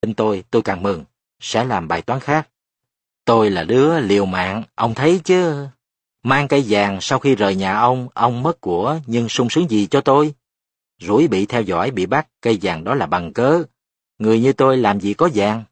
tin tôi càng mừng, sẽ làm bài toán khác. Tôi là đứa liều mạng, ông thấy chứ. Mang cây vàng sau khi rời nhà ông mất của nhưng sung sướng gì cho tôi. Rủi bị theo dõi, bị bắt, cây vàng đó là bằng cớ. Người như tôi làm gì có vàng.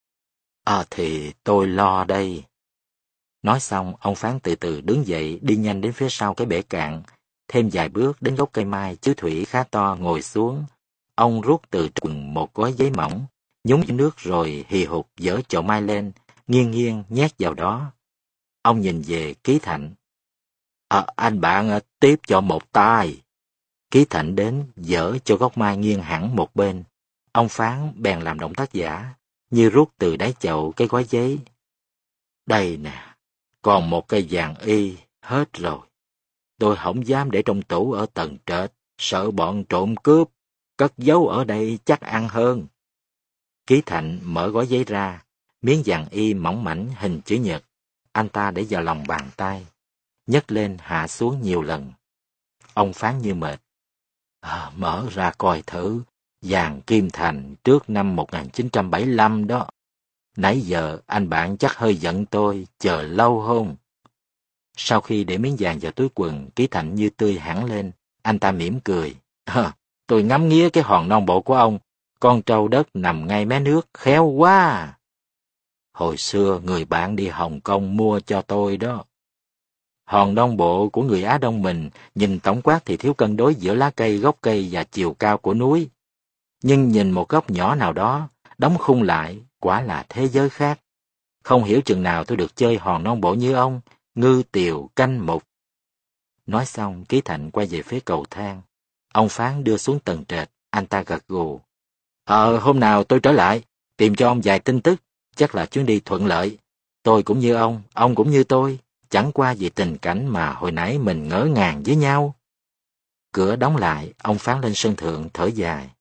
Thì tôi lo đây. Nói xong, ông Phán từ từ đứng dậy đi nhanh đến phía sau cái bể cạn. Thêm vài bước đến gốc cây mai chứa thủy khá to ngồi xuống. Ông rút từ quần một gói giấy mỏng, nhúng vào nước rồi hì hục dỡ chậu mai lên, nghiêng nghiêng nhét vào đó. Ông nhìn về Ký Thạnh. Anh bạn tiếp cho một tay. Ký Thạnh đến dỡ cho gốc mai nghiêng hẳn một bên. Ông Phán bèn làm động tác giả, như rút từ đáy chậu cái gói giấy. Đây nè, còn một cây vàng y, hết rồi. Tôi không dám để trong tủ ở tầng trệt, sợ bọn trộm cướp, cất giấu ở đây chắc ăn hơn. Ký Thạnh mở gói giấy ra, miếng vàng y mỏng mảnh hình chữ nhật. Anh ta để vào lòng bàn tay, nhấc lên hạ xuống nhiều lần. Ông Phán như mệt. Mở ra coi thử, vàng Kim Thành trước năm 1975 đó. Nãy giờ anh bạn chắc hơi giận tôi, chờ lâu không? Sau khi để miếng vàng vào túi quần, Ký Thạnh như tươi hẳn lên. Anh ta mỉm cười. Tôi ngắm nghía cái hòn non bộ của ông. Con trâu đất nằm ngay mé nước, khéo quá. Hồi xưa người bạn đi Hồng Kông mua cho tôi đó. Hòn non bộ của người Á Đông mình, nhìn tổng quát thì thiếu cân đối giữa lá cây, gốc cây và chiều cao của núi. Nhưng nhìn một góc nhỏ nào đó, đóng khung lại, quả là thế giới khác. Không hiểu chừng nào tôi được chơi hòn non bộ như ông, ngư tiều canh mục. Nói xong, Ký Thạnh quay về phía cầu thang. Ông Phán đưa xuống tầng trệt, anh ta gật gù. Hôm nào tôi trở lại, tìm cho ông vài tin tức, chắc là chuyến đi thuận lợi. Tôi cũng như ông cũng như tôi, chẳng qua vì tình cảnh mà hồi nãy mình ngỡ ngàng với nhau. Cửa đóng lại, ông Phán lên sân thượng thở dài.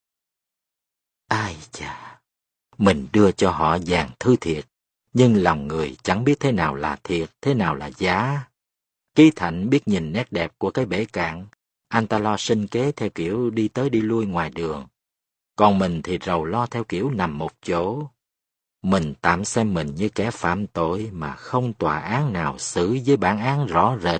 Ai chà, mình đưa cho họ vàng thứ thiệt, nhưng lòng người chẳng biết thế nào là thiệt, thế nào là giả. Ký Thạnh biết nhìn nét đẹp của cái bể cạn, anh ta lo sinh kế theo kiểu đi tới đi lui ngoài đường. Còn mình thì rầu lo theo kiểu nằm một chỗ. Mình tạm xem mình như kẻ phạm tội mà không tòa án nào xử với bản án rõ rệt.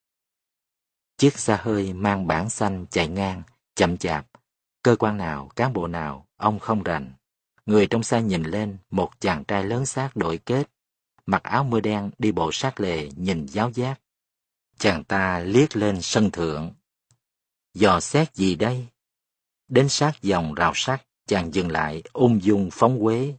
Chiếc xe hơi mang bảng xanh chạy ngang, chậm chạp. Cơ quan nào, cán bộ nào, ông không rành. Người trong xe nhìn lên, một chàng trai lớn xác đội kết, mặc áo mưa đen đi bộ sát lề nhìn giáo giác. Chàng ta liếc lên sân thượng. Dò xét gì đây? Đến sát dòng rào sắt, chàng dừng lại ung dung phóng uế.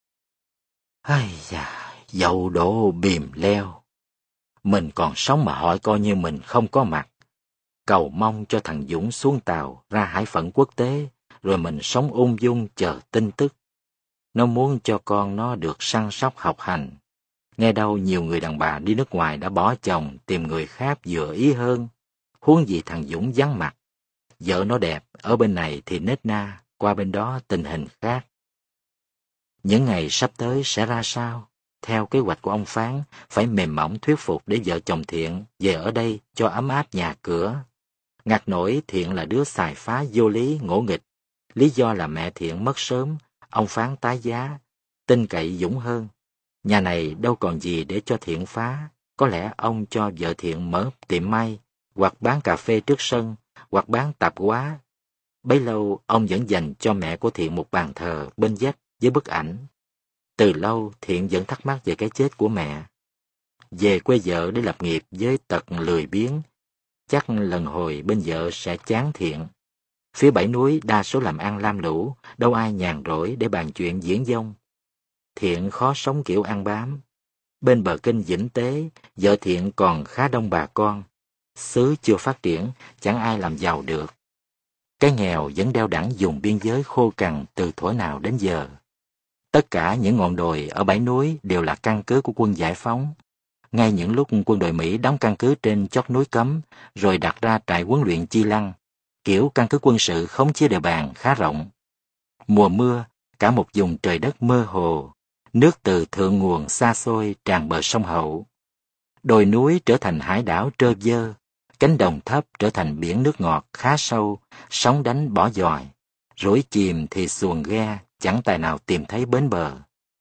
Ai da, dậu đổ bìm leo. Mình còn sống mà hỏi coi như mình không có mặt. Cầu mong cho thằng Dũng xuống tàu ra hải phận quốc tế, rồi mình sống ung dung chờ tin tức. Nó muốn cho con nó được săn sóc học hành. Nghe đâu nhiều người đàn bà đi nước ngoài đã bỏ chồng tìm người khác vừa ý hơn. Huống gì thằng Dũng vắng mặt. Vợ nó đẹp, ở bên này thì nết na, qua bên đó tình hình khác. Những ngày sắp tới sẽ ra sao? Theo kế hoạch của ông Phán, phải mềm mỏng thuyết phục để vợ chồng Thiện về ở đây cho ấm áp nhà cửa. Ngặt nổi Thiện là đứa xài phá vô lý, ngỗ nghịch. Lý do là mẹ Thiện mất sớm, ông Phán tái giá, tin cậy Dũng hơn. Nhà này đâu còn gì để cho Thiện phá, có lẽ ông cho vợ Thiện mở tiệm may, hoặc bán cà phê trước sân, hoặc bán tạp hóa. Bấy lâu ông vẫn dành cho mẹ của Thiện một bàn thờ bên vách với bức ảnh. Từ lâu Thiện vẫn thắc mắc về cái chết của mẹ. Về quê vợ để lập nghiệp với tật lười biếng, chắc lần hồi bên vợ sẽ chán Thiện. Phía Bảy Núi đa số làm ăn lam lũ, đâu ai nhàn rỗi để bàn chuyện diễn dông. Thiện khó sống kiểu ăn bám. Bên bờ kênh Vĩnh Tế, vợ Thiện còn khá đông bà con. Xứ chưa phát triển, chẳng ai làm giàu được. Cái nghèo vẫn đeo đẳng vùng biên giới khô cằn từ thuở nào đến giờ. Tất cả những ngọn đồi ở Bảy Núi đều là căn cứ của quân giải phóng. Ngay những lúc quân đội Mỹ đóng căn cứ trên chót núi Cấm, rồi đặt ra trại huấn luyện Chi Lăng, kiểu căn cứ quân sự khống chế địa bàn khá rộng. Mùa mưa, cả một vùng trời đất mơ hồ, nước từ thượng nguồn xa xôi tràn bờ sông Hậu. Đồi núi trở thành hải đảo trơ vơ, cánh đồng thấp trở thành biển nước ngọt khá sâu, sóng đánh bỏ dòi, rỗi chìm thì xuồng ghe chẳng tài nào tìm thấy bến bờ.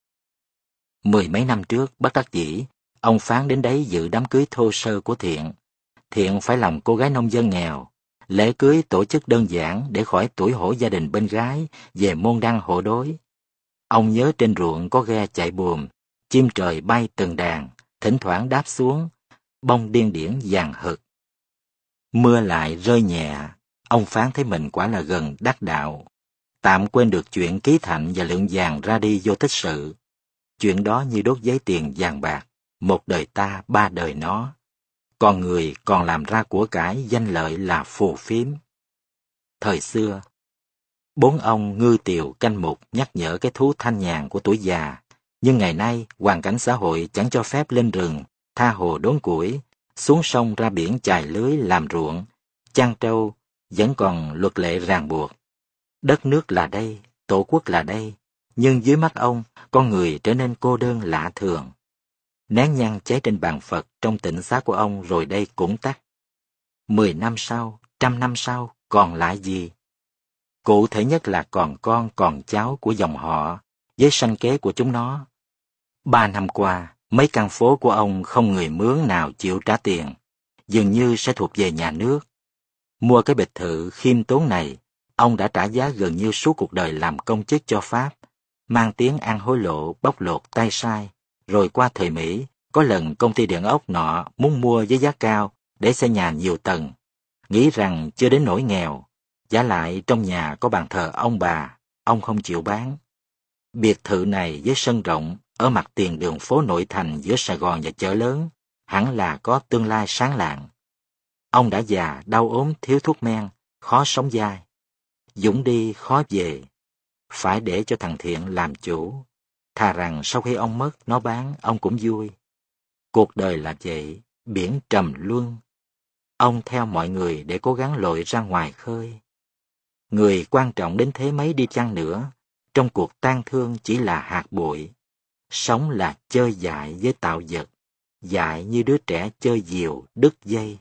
10 mấy năm trước, bất đắc dĩ, ông Phán đến đấy dự đám cưới thô sơ của Thiện. Thiện phải làm cô gái nông dân nghèo. Lễ cưới tổ chức đơn giản để khỏi tủi hổ gia đình bên gái về môn đăng hộ đối. Ông nhớ trên ruộng có ghe chạy buồm, chim trời bay từng đàn, thỉnh thoảng đáp xuống, bông điên điển vàng hực. Mưa lại rơi nhẹ, ông Phán thấy mình quả là gần đắc đạo. Tạm quên được chuyện ký thạnh và lượng vàng ra đi vô tích sự. Chuyện đó như đốt giấy tiền vàng bạc, một đời ta, ba đời nó. Còn người còn làm ra của cải danh lợi là phù phiếm. Thời xưa, 4 ông ngư tiều canh mục nhắc nhở cái thú thanh nhàn của tuổi già, nhưng ngày nay hoàn cảnh xã hội chẳng cho phép lên rừng, tha hồ đốn củi, xuống sông ra biển chài lưới làm ruộng, chăn trâu vẫn còn luật lệ ràng buộc. Đất nước là đây, tổ quốc là đây, nhưng dưới mắt ông, con người trở nên cô đơn lạ thường. Nén nhang cháy trên bàn Phật trong tịnh xá của ông rồi đây cũng tắt. 10 năm sau, 100 năm sau, còn lại gì? Cụ thể nhất là còn con còn cháu của dòng họ, với sanh kế của chúng nó. 3 năm qua, mấy căn phố của ông không người mướn nào chịu trả tiền, dường như sẽ thuộc về nhà nước. Mua cái biệt thự khiêm tốn này, ông đã trả giá gần như suốt cuộc đời làm công chức cho Pháp, mang tiếng ăn hối lộ, bóc lột tay sai. Rồi qua thời Mỹ, có lần công ty điện ốc nọ muốn mua với giá cao để xây nhà nhiều tầng, nghĩ rằng chưa đến nỗi nghèo, vả lại trong nhà có bàn thờ ông bà, ông không chịu bán. Biệt thự này với sân rộng, ở mặt tiền đường phố nội thành giữa Sài Gòn và chợ lớn, hẳn là có tương lai sáng lạng. Ông đã già, đau ốm, thiếu thuốc men, khó sống dai. Dũng đi khó về, phải để cho thằng Thiện làm chủ. Thà rằng sau khi ông mất, nó bán, ông cũng vui. Cuộc đời là vậy, biển trầm luân. Ông theo mọi người để cố gắng lội ra ngoài khơi. Người quan trọng đến thế mấy đi chăng nữa, trong cuộc tang thương chỉ là hạt bụi. Sống là chơi dại với tạo vật, dại như đứa trẻ chơi diều, đứt dây.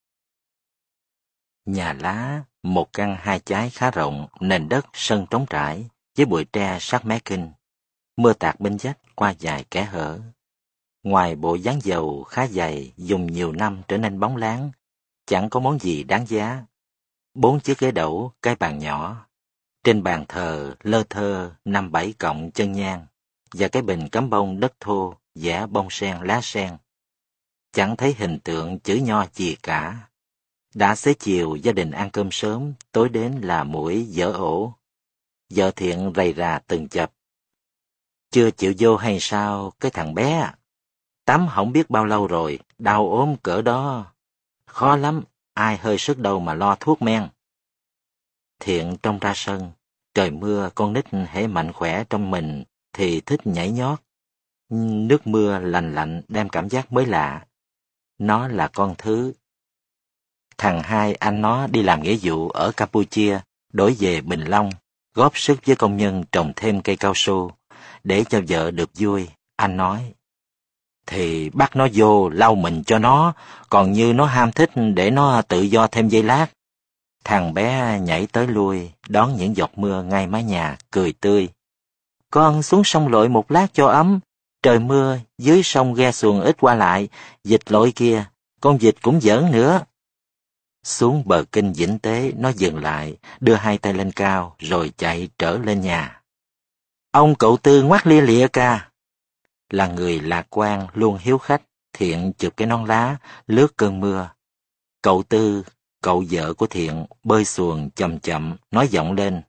Nhà lá, một căn 2 chái khá rộng, nền đất sân trống trải, với bụi tre sát mé kinh. Mưa tạt bên vách qua vài kẽ hở. Ngoài bộ dán dầu khá dày, dùng nhiều năm trở nên bóng láng, chẳng có món gì đáng giá. 4 chiếc ghế đẩu, cái bàn nhỏ. Trên bàn thờ lơ thơ 5-7 cọng chân nhang và cái bình cắm bông đất thô vẽ bông sen lá sen. Chẳng thấy hình tượng chữ nho gì cả. Đã xế chiều gia đình ăn cơm sớm, tối đến là muỗi dở ổ. Vợ Thiện rầy rà từng chập. Chưa chịu vô hay sao cái thằng bé? Tắm không biết bao lâu rồi, đau ốm cỡ đó. Khó lắm, ai hơi sức đâu mà lo thuốc men. Thiện trông ra sân, trời mưa con nít hễ mạnh khỏe trong mình thì thích nhảy nhót. Nước mưa lành lạnh đem cảm giác mới lạ. Nó là con thứ. Thằng hai anh nó đi làm nghĩa vụ ở Campuchia, đổi về Bình Long, góp sức với công nhân trồng thêm cây cao su. Để cho vợ được vui, anh nói. Thì bắt nó vô lau mình cho nó, còn như nó ham thích để nó tự do thêm giây lát. Thằng bé nhảy tới lui, đón những giọt mưa ngay mái nhà, cười tươi. Con xuống sông lội một lát cho ấm. Trời mưa, dưới sông ghe xuồng ít qua lại, vịt lội kia, con vịt cũng giỡn nữa. Xuống bờ kinh Vĩnh Tế, nó dừng lại, đưa 2 tay lên cao, rồi chạy trở lên nhà. Ông cậu Tư ngoắt lia lịa ca. Là người lạc quan, luôn hiếu khách, Thiện chụp cái nón lá, lướt cơn mưa. Cậu Tư, cậu vợ của Thiện, bơi xuồng chậm chậm, nói giọng lên.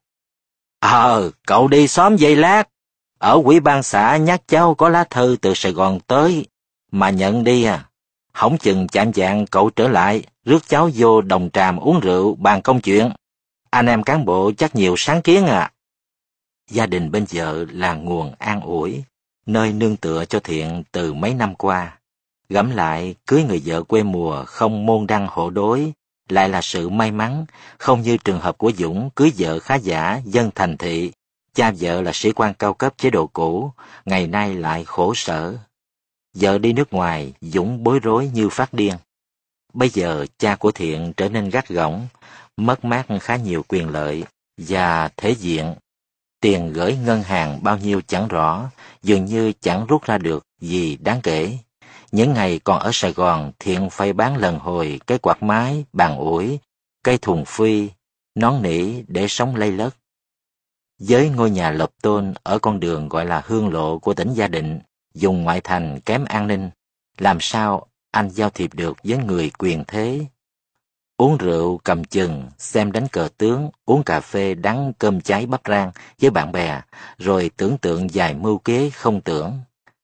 Cậu đi xóm giây lát. Ở ủy ban xã nhắc cháu có lá thư từ Sài Gòn tới, mà nhận đi à. Hổng chừng chạm vạng cậu trở lại, rước cháu vô Đồng Tràm uống rượu, bàn công chuyện. Anh em cán bộ chắc nhiều sáng kiến à. Gia đình bên vợ là nguồn an ủi, nơi nương tựa cho Thiện từ mấy năm qua. Gẫm lại, cưới người vợ quê mùa không môn đăng hộ đối, lại là sự may mắn, không như trường hợp của Dũng cưới vợ khá giả, dân thành thị. Cha vợ là sĩ quan cao cấp chế độ cũ, ngày nay lại khổ sở. Vợ đi nước ngoài, Dũng bối rối như phát điên. Bây giờ cha của Thiện trở nên gắt gỏng, mất mát khá nhiều quyền lợi và thể diện. Tiền gửi ngân hàng bao nhiêu chẳng rõ, dường như chẳng rút ra được gì đáng kể. Những ngày còn ở Sài Gòn, Thiện phải bán lần hồi cái quạt máy, bàn ủi, cây thùng phi, nón nỉ để sống lây lất. Với ngôi nhà lợp tôn ở con đường gọi là Hương Lộ của tỉnh Gia Định, dùng ngoại thành kém an ninh, làm sao anh giao thiệp được với người quyền thế? Uống rượu cầm chừng, xem đánh cờ tướng, uống cà phê đắng cơm cháy bắp rang với bạn bè, rồi tưởng tượng vài mưu kế không tưởng.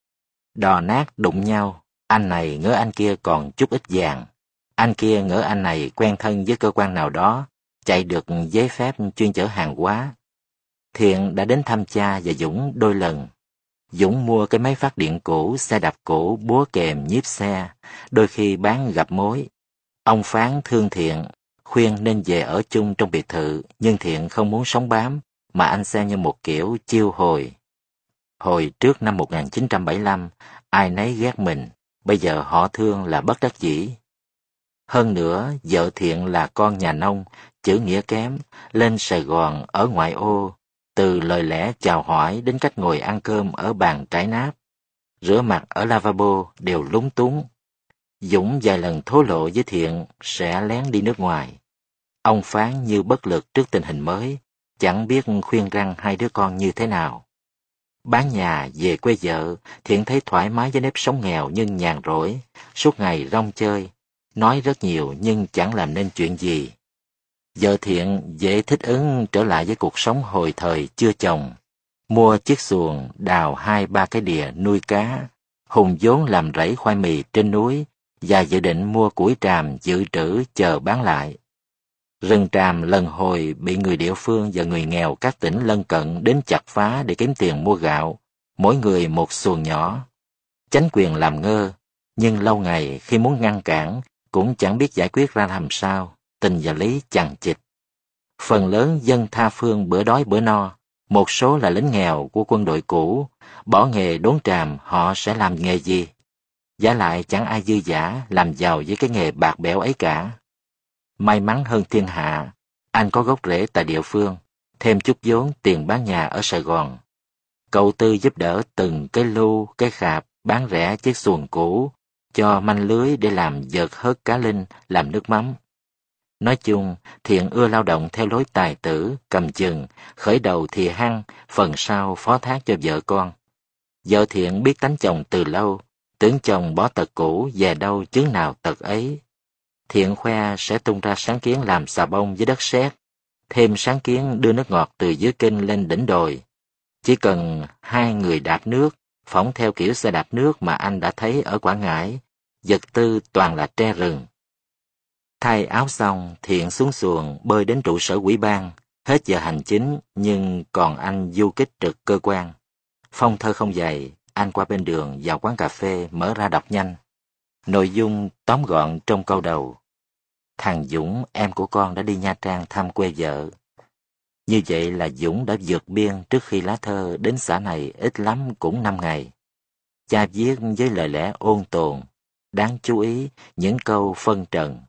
Đò nát đụng nhau, anh này ngỡ anh kia còn chút ít vàng, anh kia ngỡ anh này quen thân với cơ quan nào đó, chạy được giấy phép chuyên chở hàng hóa. Thiện đã đến thăm cha và Dũng đôi lần. Dũng mua cái máy phát điện cũ, xe đạp cũ, búa kèm, nhíp xe, đôi khi bán gặp mối. Ông Phán thương Thiện, khuyên nên về ở chung trong biệt thự, nhưng Thiện không muốn sống bám, mà anh xem như một kiểu chiêu hồi. Hồi trước năm 1975, ai nấy ghét mình, bây giờ họ thương là bất đắc dĩ. Hơn nữa, vợ Thiện là con nhà nông, chữ nghĩa kém, lên Sài Gòn ở ngoại ô, từ lời lẽ chào hỏi đến cách ngồi ăn cơm ở bàn trải náp, rửa mặt ở lavabo đều lúng túng. Dũng vài lần thổ lộ với Thiện sẽ lén đi nước ngoài. Ông Phán như bất lực trước tình hình mới, chẳng biết khuyên răn hai đứa con như thế nào. Bán nhà về quê vợ, Thiện thấy thoải mái với nếp sống nghèo nhưng nhàn rỗi, suốt ngày rong chơi, nói rất nhiều nhưng chẳng làm nên chuyện gì. Vợ Thiện dễ thích ứng trở lại với cuộc sống hồi thời chưa chồng. Mua chiếc xuồng, đào 2-3 cái đìa nuôi cá, hùng vốn làm rẫy khoai mì trên núi, và dự định mua củi tràm dự trữ chờ bán lại. Rừng tràm lần hồi bị người địa phương và người nghèo các tỉnh lân cận đến chặt phá để kiếm tiền mua gạo, mỗi người một xuồng nhỏ. Chánh quyền làm ngơ, nhưng lâu ngày khi muốn ngăn cản cũng chẳng biết giải quyết ra làm sao, tình và lý chằng chịt. Phần lớn dân tha phương bữa đói bữa no, một số là lính nghèo của quân đội cũ, bỏ nghề đốn tràm họ sẽ làm nghề gì? Vả lại chẳng ai dư dả làm giàu với cái nghề bạc bẽo ấy cả. May mắn hơn thiên hạ, anh có gốc rễ tại địa phương, thêm chút vốn tiền bán nhà ở Sài Gòn. Cậu Tư giúp đỡ từng cái lu, cái khạp, bán rẻ chiếc xuồng cũ, cho manh lưới để làm vợt hớt cá linh, làm nước mắm. Nói chung, Thiện ưa lao động theo lối tài tử, cầm chừng, khởi đầu thì hăng, phần sau phó thác cho vợ con. Vợ Thiện biết tánh chồng từ lâu, tưởng chồng bỏ tật cũ, về đâu chướng nào tật ấy. Thiện khoe sẽ tung ra sáng kiến làm xà bông với đất sét, thêm sáng kiến đưa nước ngọt từ dưới kênh lên đỉnh đồi. Chỉ cần hai người đạp nước, phỏng theo kiểu xe đạp nước mà anh đã thấy ở Quảng Ngãi, vật tư toàn là tre rừng. Thay áo xong, Thiện xuống xuồng bơi đến trụ sở ủy ban, hết giờ hành chính nhưng còn anh du kích trực cơ quan. Phong thơ không dày, anh qua bên đường vào quán cà phê mở ra đọc nhanh. Nội dung tóm gọn trong câu đầu: thằng Dũng, em của con đã đi Nha Trang thăm quê vợ. Như vậy là Dũng đã vượt biên trước khi lá thơ đến xã này ít lắm cũng 5 ngày. Cha viết với lời lẽ ôn tồn, đáng chú ý những câu phân trần.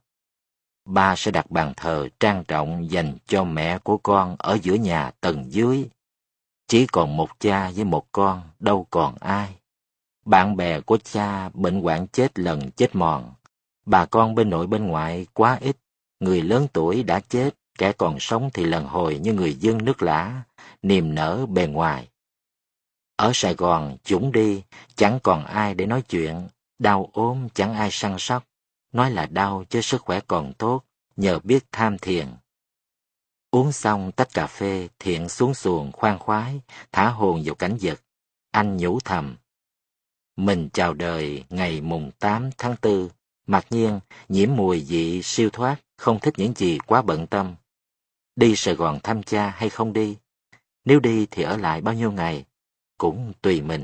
Ba sẽ đặt bàn thờ trang trọng dành cho mẹ của con ở giữa nhà tầng dưới. Chỉ còn một cha với một con, đâu còn ai. Bạn bè của cha bệnh hoạn chết lần chết mòn. Bà con bên nội bên ngoại quá ít. Người lớn tuổi đã chết, kẻ còn sống thì lần hồi như người dân nước lã, niềm nở bề ngoài. Ở Sài Gòn, Dũng đi, chẳng còn ai để nói chuyện. Đau ốm chẳng ai săn sóc. Nói là đau chứ sức khỏe còn tốt, nhờ biết tham thiền. Uống xong tách cà phê, Thiện xuống xuồng khoan khoái, thả hồn vào cảnh vật. Anh nhủ thầm: mình chào đời ngày mùng 8 tháng 4, mặc nhiên nhiễm mùi vị siêu thoát, không thích những gì quá bận tâm. Đi Sài Gòn thăm cha hay không đi? Nếu đi thì ở lại bao nhiêu ngày? Cũng tùy mình.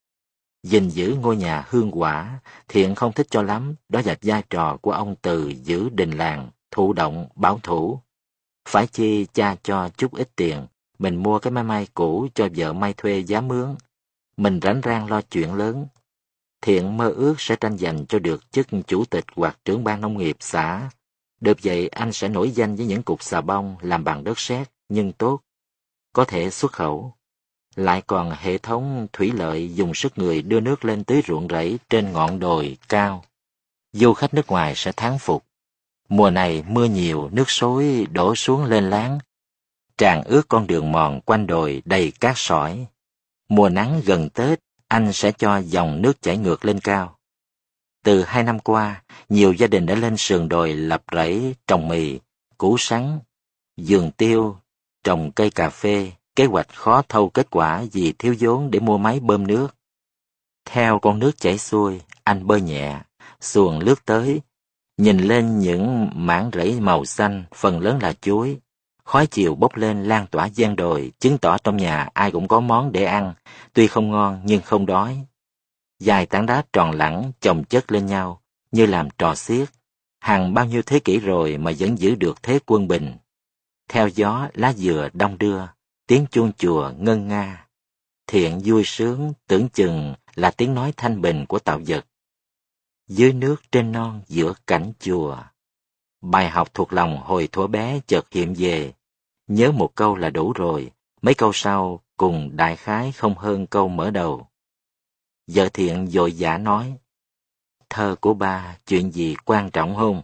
Gìn giữ ngôi nhà hương quả, Thiện không thích cho lắm, đó là vai trò của ông Từ giữ đình làng, thụ động, bảo thủ. Phải chi cha cho chút ít tiền, mình mua cái máy may cũ cho vợ may thuê giá mướn. Mình rảnh rang lo chuyện lớn. Thiện mơ ước sẽ tranh giành cho được chức chủ tịch hoặc trưởng ban nông nghiệp xã. Được vậy anh sẽ nổi danh với những cục xà bông làm bằng đất sét nhưng tốt. có thể xuất khẩu. Lại còn hệ thống thủy lợi dùng sức người đưa nước lên tưới ruộng rẫy trên ngọn đồi cao. Du khách nước ngoài sẽ thán phục. Mùa này mưa nhiều, nước xối đổ xuống lên láng, tràn ướt con đường mòn quanh đồi đầy cát sỏi. Mùa nắng gần Tết, anh sẽ cho dòng nước chảy ngược lên cao. Từ 2 năm qua, nhiều gia đình đã lên sườn đồi lập rẫy trồng mì, củ sắn, vườn tiêu, trồng cây cà phê, kế hoạch khó thâu kết quả vì thiếu vốn để mua máy bơm nước. Theo con nước chảy xuôi, anh bơi nhẹ, xuồng lướt tới, nhìn lên những mảng rẫy màu xanh, phần lớn là chuối. Khói chiều bốc lên lan tỏa gian đồi, chứng tỏ trong nhà ai cũng có món để ăn, tuy không ngon nhưng không đói. Dài tảng đá tròn lẳng chồng chất lên nhau, như làm trò xiết. Hàng bao nhiêu thế kỷ rồi mà vẫn giữ được thế quân bình. Theo gió lá dừa đong đưa, tiếng chuông chùa ngân nga. Thiện vui sướng tưởng chừng là tiếng nói thanh bình của tạo vật. Dưới nước trên non giữa cảnh chùa. Bài học thuộc lòng hồi thuở bé chợt hiện về. Nhớ một câu là đủ rồi, mấy câu sau cùng đại khái không hơn câu mở đầu. Vợ Thiện vội vã nói, thơ của ba chuyện gì quan trọng không?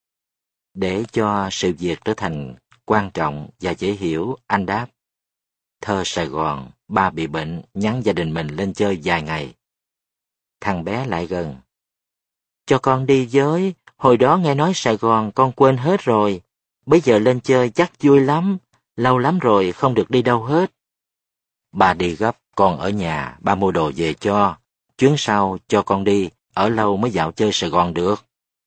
Để cho sự việc trở thành quan trọng và dễ hiểu, anh đáp, thơ Sài Gòn, ba bị bệnh, nhắn gia đình mình lên chơi vài ngày. Thằng bé lại gần, cho con đi với, hồi đó nghe nói Sài Gòn con quên hết rồi, bây giờ lên chơi chắc vui lắm, lâu lắm rồi không được đi đâu hết. Ba đi gấp, con ở nhà, ba mua đồ về cho, chuyến sau cho con đi, ở lâu mới dạo chơi Sài Gòn được.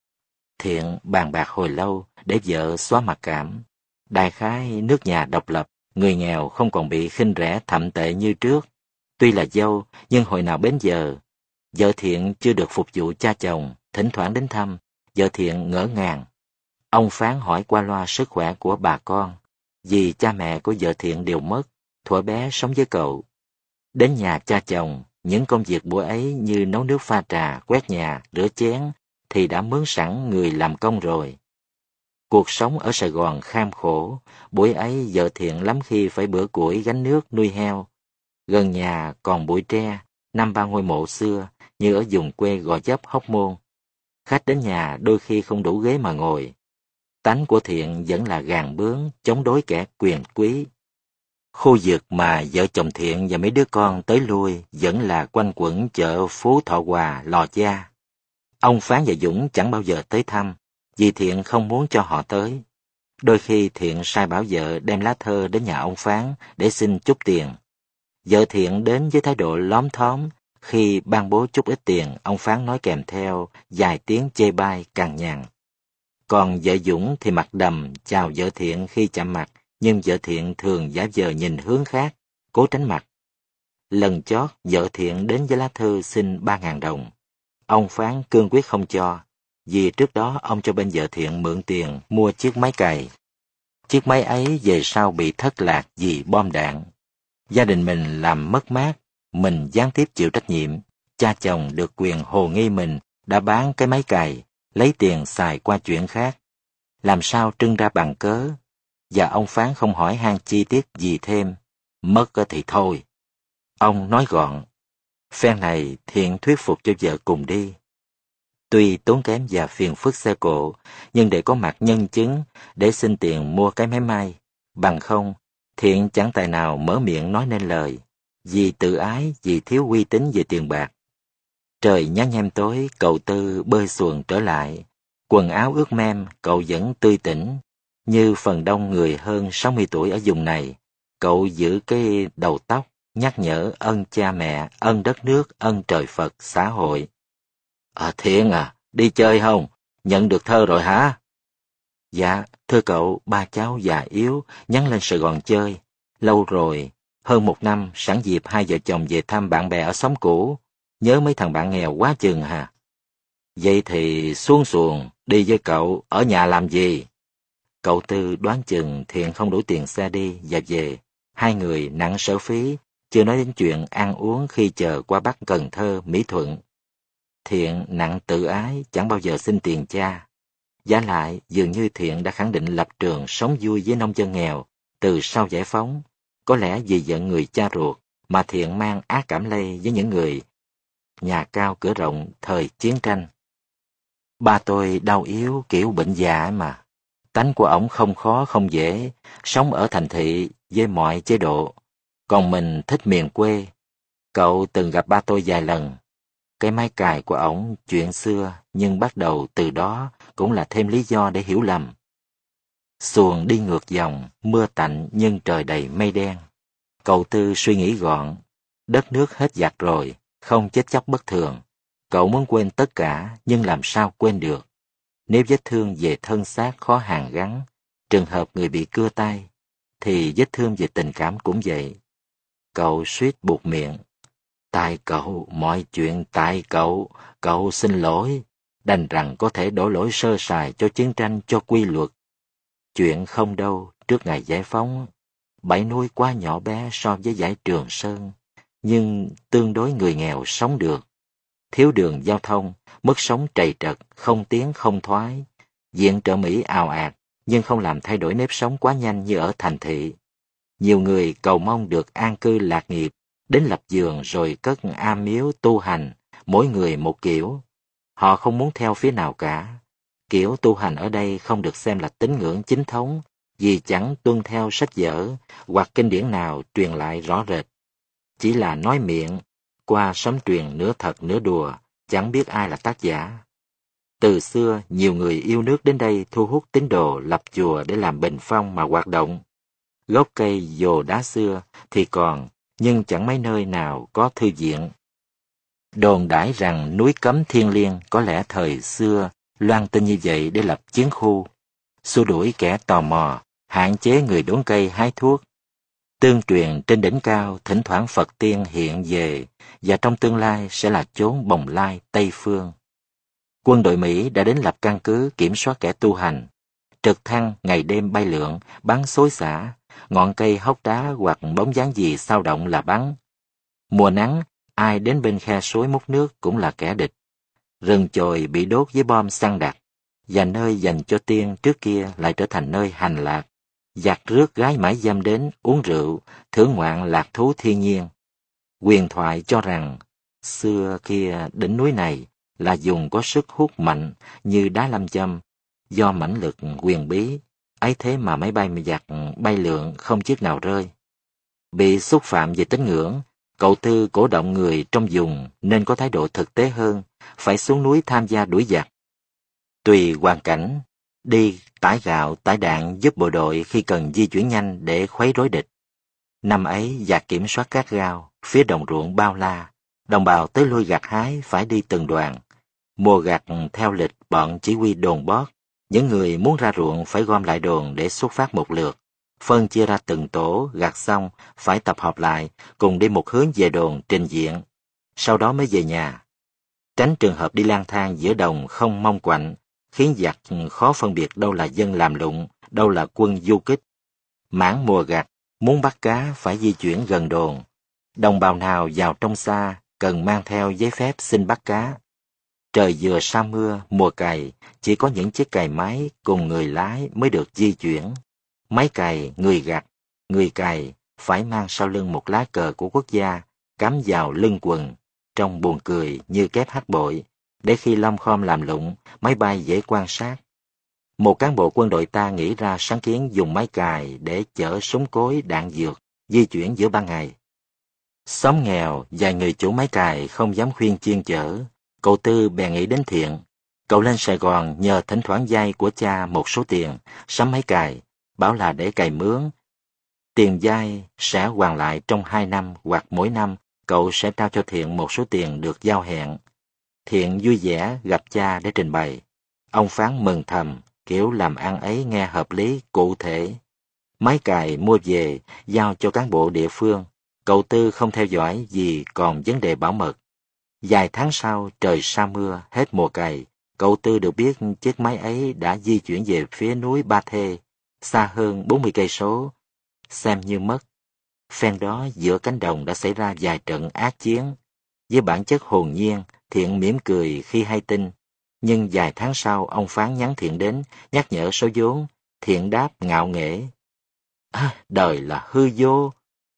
Thiện bàn bạc hồi lâu để vợ xóa mặc cảm. Đại khái nước nhà độc lập, người nghèo không còn bị khinh rẻ thậm tệ như trước. Tuy là dâu, nhưng hồi nào bến giờ, vợ Thiện chưa được phục vụ cha chồng, thỉnh thoảng đến thăm, vợ Thiện ngỡ ngàng. Ông Phán hỏi qua loa sức khỏe của bà con, vì cha mẹ của vợ Thiện đều mất, thuở bé sống với cậu. Đến nhà cha chồng, những công việc buổi ấy như nấu nước pha trà, quét nhà, rửa chén, thì đã mướn sẵn người làm công rồi. Cuộc sống ở Sài Gòn kham khổ, buổi ấy vợ Thiện lắm khi phải bữa củi gánh nước nuôi heo. Gần nhà còn bụi tre, 5-3 ngôi mộ xưa, như ở vùng quê Gò Vấp, Hóc Môn. Khách đến nhà đôi khi không đủ ghế mà ngồi. Tánh của Thiện vẫn là gàn bướng, chống đối kẻ quyền quý. Khu vực mà vợ chồng Thiện và mấy đứa con tới lui vẫn là quanh quẩn chợ Phú Thọ Hòa, Lò Gia. Ông Phán và Dũng chẳng bao giờ tới thăm, vì Thiện không muốn cho họ tới. Đôi khi Thiện sai bảo vợ đem lá thơ đến nhà ông Phán để xin chút tiền. Vợ Thiện đến với thái độ lóm thóm, khi ban bố chút ít tiền, ông Phán nói kèm theo vài tiếng chê bai cằn nhằn. Còn vợ Dũng thì mặt đầm chào vợ Thiện khi chạm mặt, nhưng vợ Thiện thường giả vờ nhìn hướng khác, cố tránh mặt. Lần chót, vợ Thiện đến với lá thư xin 3.000 đồng. Ông Phán cương quyết không cho, vì trước đó ông cho bên vợ Thiện mượn tiền mua chiếc máy cày. Chiếc máy ấy về sau bị thất lạc vì bom đạn. Gia đình mình làm mất mát, mình gián tiếp chịu trách nhiệm. Cha chồng được quyền hồ nghi mình đã bán cái máy cày, lấy tiền xài qua chuyện khác. Làm sao trưng ra bằng cớ? Và ông Phán không hỏi han chi tiết gì thêm. Mất thì thôi. Ông nói gọn. Phen này Thiện thuyết phục cho vợ cùng đi. Tuy tốn kém và phiền phức xe cộ, nhưng để có mặt nhân chứng, để xin tiền mua cái máy may. Bằng không, Thiện chẳng tài nào mở miệng nói nên lời. Vì tự ái, vì thiếu uy tín về tiền bạc. Trời nhá nhem tối, cậu Tư bơi xuồng trở lại. Quần áo ướt mem, cậu vẫn tươi tỉnh. Như phần đông người hơn 60 tuổi ở vùng này, cậu giữ cái đầu tóc, nhắc nhở ơn cha mẹ, ơn đất nước, ơn trời Phật, xã hội. Thiện à, đi chơi không? Nhận được thơ rồi hả? Dạ, thưa cậu, ba cháu già yếu, nhắn lên Sài Gòn chơi. Lâu rồi, hơn 1 năm, sẵn dịp hai vợ chồng về thăm bạn bè ở xóm cũ. Nhớ mấy thằng bạn nghèo quá chừng hả? Vậy thì xuống xuồng, đi với cậu, ở nhà làm gì? Cậu Tư đoán chừng Thiện không đủ tiền xe đi và về. Hai người nặng sở phí, chưa nói đến chuyện ăn uống khi chờ qua Bắc Cần Thơ, Mỹ Thuận. Thiện nặng tự ái, chẳng bao giờ xin tiền cha. Vả lại, dường như Thiện đã khẳng định lập trường sống vui với nông dân nghèo từ sau giải phóng. Có lẽ vì giận người cha ruột mà Thiện mang ác cảm lây với những người nhà cao cửa rộng thời chiến tranh. Ba tôi đau yếu kiểu bệnh già mà. Tánh của ổng không khó không dễ, sống ở thành thị với mọi chế độ. Còn mình thích miền quê. Cậu từng gặp ba tôi vài lần. Cái máy cài của ổng chuyện xưa, nhưng bắt đầu từ đó cũng là thêm lý do để hiểu lầm. Xuồng đi ngược dòng, mưa tạnh nhưng trời đầy mây đen. Cậu Tư suy nghĩ gọn. Đất nước hết giặc rồi, không chết chóc bất thường. Cậu muốn quên tất cả, nhưng làm sao quên được. Nếu vết thương về thân xác khó hàn gắn, trường hợp người bị cưa tay, thì vết thương về tình cảm cũng vậy. Cậu suýt buột miệng. Tại cậu, mọi chuyện tại cậu xin lỗi. Đành rằng có thể đổ lỗi sơ sài cho chiến tranh, cho quy luật. Chuyện không đâu, trước ngày giải phóng, bãi núi quá nhỏ bé so với dải Trường Sơn, nhưng tương đối người nghèo sống được. Thiếu đường giao thông, mức sống trầy trật, không tiến không thoái. Viện trợ Mỹ ào ạt, nhưng không làm thay đổi nếp sống quá nhanh như ở thành thị. Nhiều người cầu mong được an cư lạc nghiệp, đến lập giường rồi cất am miếu tu hành, mỗi người một kiểu. Họ không muốn theo phía nào cả. Kiểu tu hành ở đây không được xem là tín ngưỡng chính thống, vì chẳng tuân theo sách vở hoặc kinh điển nào truyền lại rõ rệt. Chỉ là nói miệng, qua sấm truyền nửa thật nửa đùa, chẳng biết ai là tác giả. Từ xưa, nhiều người yêu nước đến đây thu hút tín đồ lập chùa để làm bình phong mà hoạt động. Gốc cây dồ đá xưa thì còn, nhưng chẳng mấy nơi nào có thư viện. Đồn đãi rằng núi Cấm Thiên Liêng có lẽ thời xưa loan tin như vậy để lập chiến khu, xua đuổi kẻ tò mò, hạn chế người đốn cây hái thuốc. Tương truyền trên đỉnh cao thỉnh thoảng Phật tiên hiện về, và trong tương lai sẽ là chốn Bồng Lai Tây Phương. Quân đội Mỹ đã đến lập căn cứ kiểm soát kẻ tu hành. Trực thăng ngày đêm bay lượn, bắn xối xả, ngọn cây hốc đá hoặc bóng dáng gì sao động là bắn. Mùa nắng, ai đến bên khe suối múc nước cũng là kẻ địch. Rừng chồi bị đốt với bom xăng đặt, và nơi dành cho tiên trước kia lại trở thành nơi hành lạc. Giặc rước gái mãi dâm đến uống rượu, thưởng ngoạn lạc thú thiên nhiên. Huyền thoại cho rằng, xưa kia đỉnh núi này là dùng có sức hút mạnh như đá lâm châm, do mãnh lực huyền bí, ấy thế mà máy bay giặc bay lượn không chiếc nào rơi. Bị xúc phạm về tín ngưỡng, cậu Tư cổ động người trong vùng nên có thái độ thực tế hơn, phải xuống núi tham gia đuổi giặc. Tùy hoàn cảnh, đi tải gạo, tải đạn giúp bộ đội khi cần di chuyển nhanh để khuấy rối địch. Năm ấy giặc kiểm soát gắt gao, phía đồng ruộng bao la, đồng bào tới lui gặt hái phải đi từng đoàn. Mùa gặt theo lịch bọn chỉ huy đồn bót, những người muốn ra ruộng phải gom lại đồn để xuất phát một lượt. Phân chia ra từng tổ, gặt xong, phải tập hợp lại, cùng đi một hướng về đồn trình diện. Sau đó mới về nhà. Tránh trường hợp đi lang thang giữa đồng không mong quạnh, khiến giặc khó phân biệt đâu là dân làm lụng, đâu là quân du kích. Mãn mùa gặt, muốn bắt cá phải di chuyển gần đồn. Đồng bào nào vào trong xa, cần mang theo giấy phép xin bắt cá. Trời vừa sa mưa, mùa cày, chỉ có những chiếc cày máy cùng người lái mới được di chuyển. Máy cày, người cày phải mang sau lưng một lá cờ của quốc gia, cắm vào lưng quần, trông buồn cười như kép hát bội, để khi lom khom làm lụng, máy bay dễ quan sát. Một cán bộ quân đội ta nghĩ ra sáng kiến dùng máy cày để chở súng cối đạn dược, di chuyển giữa ban ngày. Xóm nghèo, vài người chủ máy cày không dám khuyên chiên chở. Cậu Tư bèn nghĩ đến Thiện. Cậu lên Sài Gòn nhờ thỉnh thoảng vay của cha một số tiền, sắm máy cày, bảo là để cày mướn. Tiền vay sẽ hoàn lại trong 2 năm hoặc mỗi năm cậu sẽ trao cho Thiện một số tiền được giao hẹn. Thiện vui vẻ gặp cha để trình bày. Ông Phán mừng thầm, kiểu làm ăn ấy nghe hợp lý, cụ thể. Máy cày mua về, giao cho cán bộ địa phương. Cậu Tư không theo dõi vì còn vấn đề bảo mật. Vài tháng sau, trời sa mưa, hết mùa cày, cậu Tư được biết chiếc máy ấy đã di chuyển về phía núi Ba Thê, xa hơn 40 cây số, xem như mất. Phen đó giữa cánh đồng đã xảy ra vài trận ác chiến. Với bản chất hồn nhiên, Thiện mỉm cười khi hay tin. Nhưng vài tháng sau ông Phán nhắn Thiện đến, nhắc nhở số vốn. Thiện đáp ngạo nghễ. Đời là hư vô,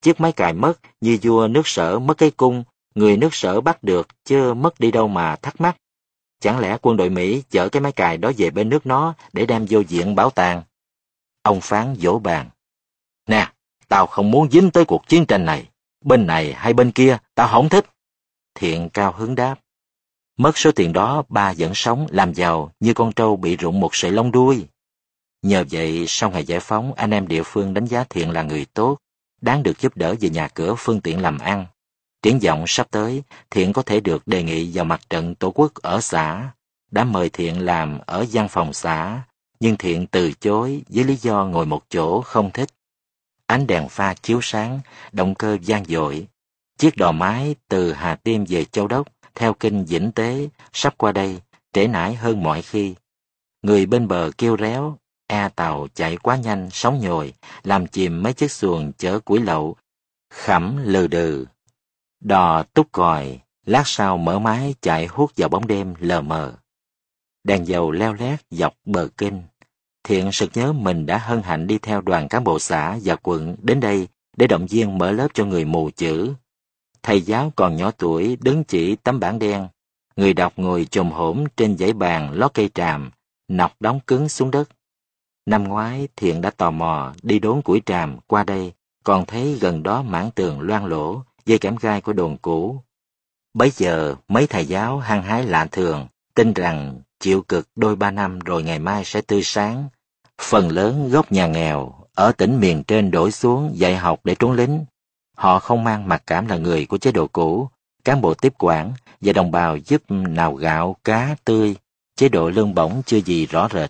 chiếc máy cài mất như vua nước Sở mất cái cung, người nước Sở bắt được chứ mất đi đâu mà thắc mắc. Chẳng lẽ quân đội Mỹ chở cái máy cài đó về bên nước nó để đem vô viện bảo tàng? Ông Phán vỗ bàn. Nè, tao không muốn dính tới cuộc chiến tranh này. Bên này hay bên kia, tao không thích. Thiện cao hứng đáp. Mất số tiền đó, ba vẫn sống, làm giàu như con trâu bị rụng một sợi lông đuôi. Nhờ vậy, sau ngày giải phóng, anh em địa phương đánh giá Thiện là người tốt, đáng được giúp đỡ về nhà cửa phương tiện làm ăn. Triển vọng sắp tới, Thiện có thể được đề nghị vào mặt trận tổ quốc ở xã. Đã mời Thiện làm ở văn phòng xã, nhưng Thiện từ chối với lý do ngồi một chỗ không thích. Ánh đèn pha chiếu sáng, động cơ vang dội. Chiếc đò mái từ Hà Tiên về Châu Đốc, theo kênh Vĩnh Tế, sắp qua đây, trễ nải hơn mọi khi. Người bên bờ kêu réo, tàu chạy quá nhanh, sóng nhồi, làm chìm mấy chiếc xuồng chở củi lậu, khẩm lừ đừ. Đò túc còi, lát sau mở mái chạy hút vào bóng đêm lờ mờ. Đèn dầu leo lét dọc bờ kênh. Thiện sực nhớ mình đã hân hạnh đi theo đoàn cán bộ xã và quận đến đây để động viên mở lớp cho người mù chữ. Thầy giáo còn nhỏ tuổi đứng chỉ tấm bảng đen. Người đọc ngồi chồm hổm trên dãy bàn lót cây tràm, nọc đóng cứng xuống đất. Năm ngoái Thiện đã tò mò đi đốn củi tràm qua đây, còn thấy gần đó mảng tường loang lỗ, dây kẽm gai của đồn cũ. Bấy giờ mấy thầy giáo hăng hái lạ thường, tin rằng chịu cực đôi ba năm rồi ngày mai sẽ tươi sáng. Phần lớn gốc nhà nghèo ở tỉnh miền trên đổ xuống dạy học để trốn lính. Họ không mang mặc cảm là người của chế độ cũ, cán bộ tiếp quản và đồng bào giúp nào gạo, cá tươi, chế độ lương bổng chưa gì rõ rệt.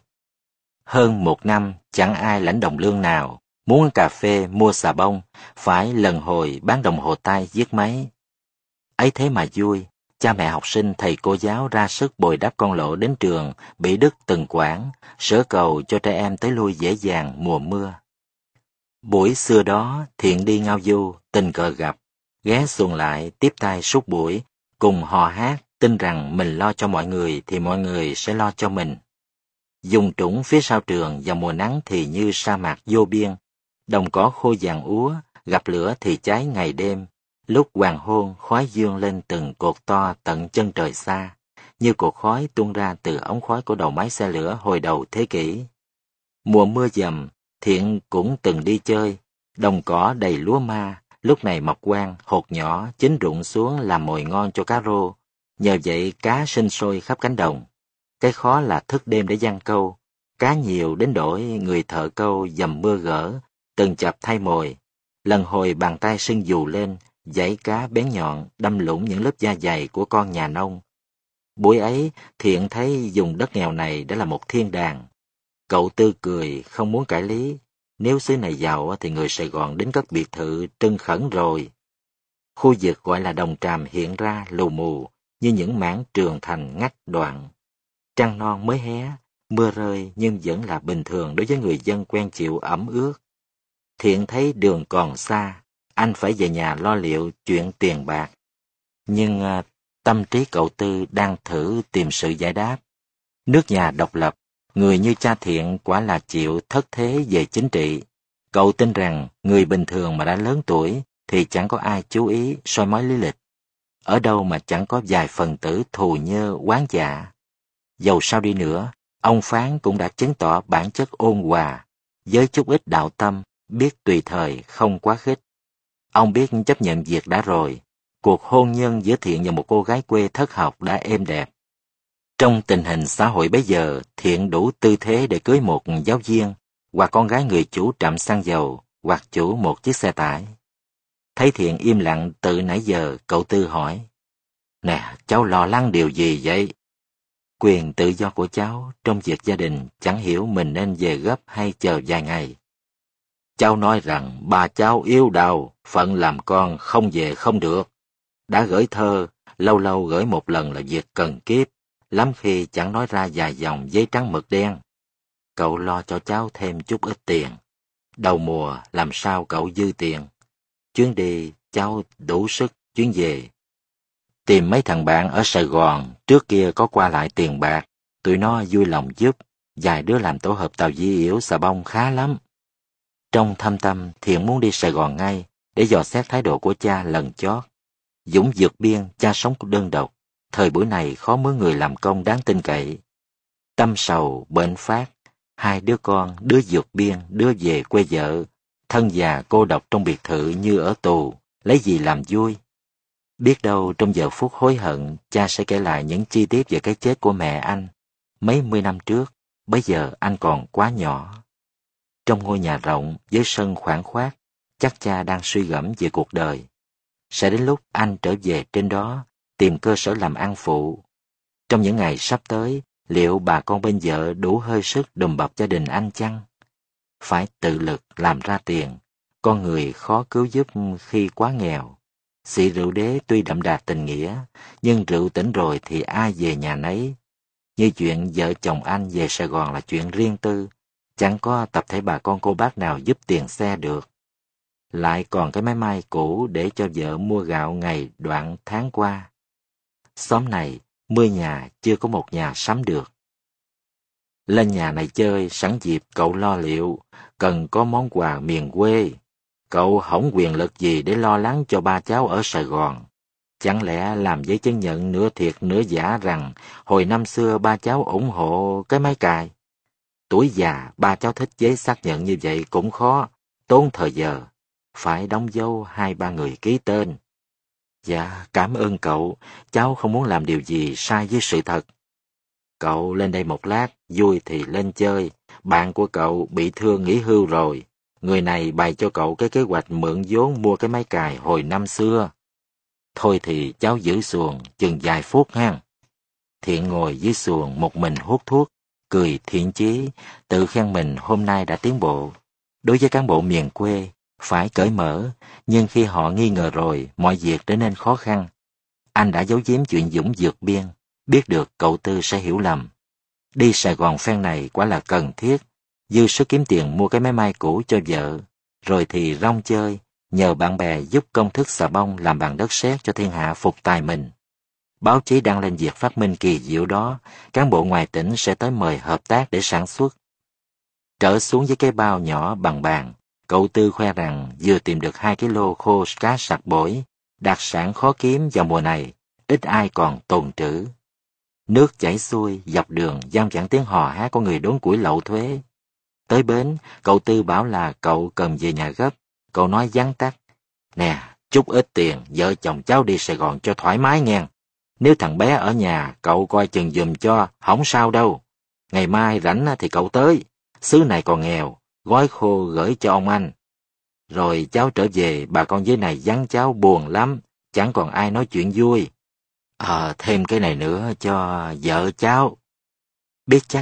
Hơn một năm chẳng ai lãnh đồng lương nào, muốn ăn cà phê mua xà bông, phải lần hồi bán đồng hồ tay viết máy. Ấy thế mà vui, cha mẹ học sinh thầy cô giáo ra sức bồi đắp con lộ đến trường, bị đứt từng quãng, sửa cầu cho trẻ em tới lui dễ dàng mùa mưa. Buổi xưa đó, Thiện đi ngao du, tình cờ gặp, ghé xuồng lại tiếp tay suốt buổi, cùng hò hát, tin rằng mình lo cho mọi người thì mọi người sẽ lo cho mình. Dùng trũng phía sau trường vào mùa nắng thì như sa mạc vô biên, đồng cỏ khô vàng úa, gặp lửa thì cháy ngày đêm. Lúc hoàng hôn khói dương lên từng cột to tận chân trời xa, như cột khói tuôn ra từ ống khói của đầu máy xe lửa hồi đầu thế kỷ. Mùa mưa dầm, Thiện cũng từng đi chơi, đồng cỏ đầy lúa ma, lúc này mọc quang, hột nhỏ, chín rụng xuống làm mồi ngon cho cá rô. Nhờ vậy cá sinh sôi khắp cánh đồng. Cái khó là thức đêm để giăng câu, cá nhiều đến đổi người thợ câu dầm mưa gỡ, từng chập thay mồi. Lần hồi bàn tay sưng dù lên, dãy cá bén nhọn đâm lũng những lớp da dày của con nhà nông. Buổi ấy, Thiện thấy vùng đất nghèo này đã là một thiên đàng. Cậu Tư cười, không muốn cãi lý. Nếu xứ này giàu thì người Sài Gòn đến cất biệt thự trưng khẩn rồi. Khu vực gọi là Đồng Tràm hiện ra lù mù, như những mảng trường thành ngắt đoạn. Trăng non mới hé, mưa rơi nhưng vẫn là bình thường đối với người dân quen chịu ẩm ướt. Thiện thấy đường còn xa, anh phải về nhà lo liệu chuyện tiền bạc. Nhưng tâm trí cậu Tư đang thử tìm sự giải đáp. Nước nhà độc lập, người như cha Thiện quả là chịu thất thế về chính trị. Cậu tin rằng người bình thường mà đã lớn tuổi thì chẳng có ai chú ý soi mói lý lịch. Ở đâu mà chẳng có vài phần tử thù nhơ oán dạ. Dầu sao đi nữa, ông Phán cũng đã chứng tỏ bản chất ôn hòa, với chút ít đạo tâm, biết tùy thời không quá khích. Ông biết chấp nhận việc đã rồi, cuộc hôn nhân giữa Thiện và một cô gái quê thất học đã êm đẹp. Trong tình hình xã hội bấy giờ, Thiện đủ tư thế để cưới một giáo viên, hoặc con gái người chủ trạm xăng dầu, hoặc chủ một chiếc xe tải. Thấy Thiện im lặng từ nãy giờ, cậu Tư hỏi, nè, cháu lo lắng điều gì vậy? Quyền tự do của cháu trong việc gia đình chẳng hiểu mình nên về gấp hay chờ vài ngày. Cháu nói rằng bà cháu yêu đau, phận làm con không về không được. Đã gửi thơ, lâu lâu gửi một lần là việc cần kiếp, lắm khi chẳng nói ra vài dòng giấy trắng mực đen. Cậu lo cho cháu thêm chút ít tiền. Đầu mùa làm sao cậu dư tiền. Chuyến đi cháu đủ sức, chuyến về. Tìm mấy thằng bạn ở Sài Gòn, trước kia có qua lại tiền bạc, tụi nó vui lòng giúp, vài đứa làm tổ hợp tàu di yểu xà bông khá lắm. Trong thâm tâm, Thiện muốn đi Sài Gòn ngay, để dò xét thái độ của cha lần chót. Dũng vượt biên, cha sống đơn độc, thời buổi này khó mướn người làm công đáng tin cậy. Tâm sầu, bệnh phát, hai đứa con, đứa vượt biên, đứa về quê vợ, thân già cô độc trong biệt thự như ở tù, lấy gì làm vui. Biết đâu trong giờ phút hối hận, cha sẽ kể lại những chi tiết về cái chết của mẹ anh, mấy mươi năm trước, bây giờ anh còn quá nhỏ. Trong ngôi nhà rộng, với sân khoáng khoát, chắc cha đang suy gẫm về cuộc đời. Sẽ đến lúc anh trở về trên đó, tìm cơ sở làm ăn phụ. Trong những ngày sắp tới, liệu bà con bên vợ đủ hơi sức đùm bọc gia đình anh chăng? Phải tự lực làm ra tiền, con người khó cứu giúp khi quá nghèo. Xị rượu đế tuy đậm đà tình nghĩa, nhưng rượu tỉnh rồi thì ai về nhà nấy. Như chuyện vợ chồng anh về Sài Gòn là chuyện riêng tư, chẳng có tập thể bà con cô bác nào giúp tiền xe được. Lại còn cái máy may cũ để cho vợ mua gạo ngày đoạn tháng qua. Xóm này, 10 nhà chưa có một nhà sắm được. Lên nhà này chơi, sẵn dịp cậu lo liệu, cần có món quà miền quê. Cậu hổng quyền lực gì để lo lắng cho ba cháu ở Sài Gòn. Chẳng lẽ làm giấy chứng nhận nửa thiệt nửa giả rằng hồi năm xưa ba cháu ủng hộ cái máy cài? Tuổi già ba cháu thích giấy xác nhận như vậy cũng khó, tốn thời giờ. Phải đóng dấu 2-3 người ký tên. Dạ, cảm ơn cậu, cháu không muốn làm điều gì sai với sự thật. Cậu lên đây một lát, vui thì lên chơi. Bạn của cậu bị thương nghỉ hưu rồi. Người này bày cho cậu cái kế hoạch mượn vốn mua cái máy cài hồi năm xưa. Thôi thì cháu giữ xuồng chừng vài phút ha. Thiện ngồi dưới xuồng một mình hút thuốc, cười thiện chí, tự khen mình hôm nay đã tiến bộ. Đối với cán bộ miền quê, phải cởi mở, nhưng khi họ nghi ngờ rồi, mọi việc trở nên khó khăn. Anh đã giấu giếm chuyện Dũng vượt biên, biết được cậu Tư sẽ hiểu lầm. Đi Sài Gòn phen này quả là cần thiết, dư sức kiếm tiền mua cái máy may cũ cho vợ, rồi thì rong chơi, nhờ bạn bè giúp công thức xà bông làm bằng đất sét cho thiên hạ phục tài mình. Báo chí đăng lên việc phát minh kỳ diệu đó, cán bộ ngoài tỉnh sẽ tới mời hợp tác để sản xuất. Trở xuống với cái bao nhỏ bằng bàn, cậu Tư khoe rằng vừa tìm được 2 kg khô cá sặc bổi, đặc sản khó kiếm vào mùa này, ít ai còn tồn trữ. Nước chảy xuôi, dọc đường vang vẳng tiếng hò hét của người đốn củi lậu thuế. Tới bến, cậu Tư bảo là cậu cần về nhà gấp, cậu nói vắn tắt. Nè, chút ít tiền, vợ chồng cháu đi Sài Gòn cho thoải mái nghe. Nếu thằng bé ở nhà, cậu coi chừng giùm cho, không sao đâu. Ngày mai rảnh thì cậu tới, xứ này còn nghèo, gói khô gửi cho ông anh. Rồi cháu trở về, bà con dưới này vắng cháu buồn lắm, chẳng còn ai nói chuyện vui. Thêm cái này nữa cho vợ cháu. Biết chắc